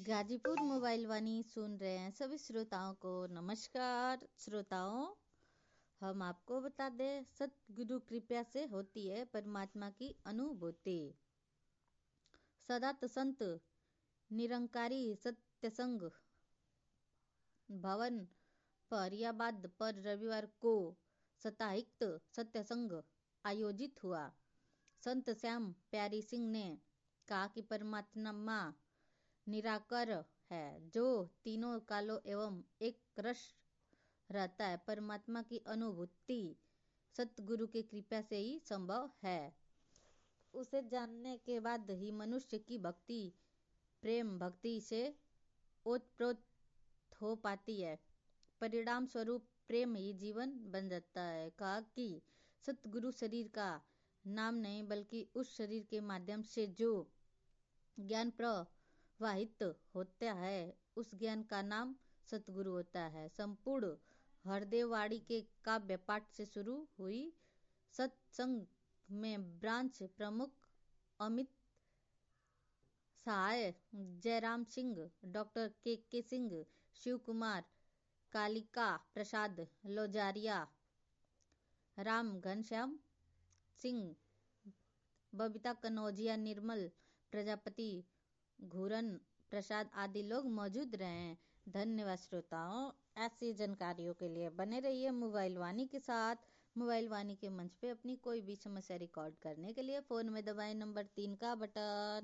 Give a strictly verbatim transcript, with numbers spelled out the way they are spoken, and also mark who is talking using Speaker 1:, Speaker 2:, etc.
Speaker 1: Ghazipur mobile वाणी सुन रहे हैं सभी श्रोताओं को नमस्कार। श्रोताओं, हम आपको बता दें, सतगुरु कृपा से होती है परमात्मा की अनुभूति। सदात संत निरंकारी सत्संग भवन फरियाबाद पर रविवार को साप्ताहिक सत्संग आयोजित हुआ। संत श्याम प्यारी सिंह ने कहा कि परमात्मा निराकार है जो तीनों कालों एवं एक रस रहता है। परमात्मा की अनुभूति सतगुरु की कृपा से ही संभव है। उसे जानने के बाद ही मनुष्य की भक्ति प्रेम भक्ति से ओतप्रोत हो पाती है। परिणाम स्वरूप प्रेम ही जीवन बन जाता है। कहा कि सतगुरु शरीर का नाम नहीं बल्कि उस शरीर के माध्यम से जो ज्ञान प्रवाहित होता है उस ज्ञान का नाम सतगुरु होता है। संपूर्ण हरदेवाड़ी के काव्य पाठ से शुरू हुई सत्संग में ब्रांच प्रमुख Amit Sahay, Jairam Singh, doctor K K Singh, Shiv Kumar, Kalika प्रसाद लोजारिया, राम घनश्याम सिंह, बबीता कनौजिया, निर्मल प्रजापति, घूरन प्रसाद आदि लोग मौजूद रहे हैं। धन्यवाद श्रोताओं। ऐसी जानकारियों के लिए बने रहिए मोबाइल वाणी के साथ। मोबाइल वाणी के मंच पे अपनी कोई भी समस्या रिकॉर्ड करने के लिए फोन में दबाएं नंबर तीन का बटन।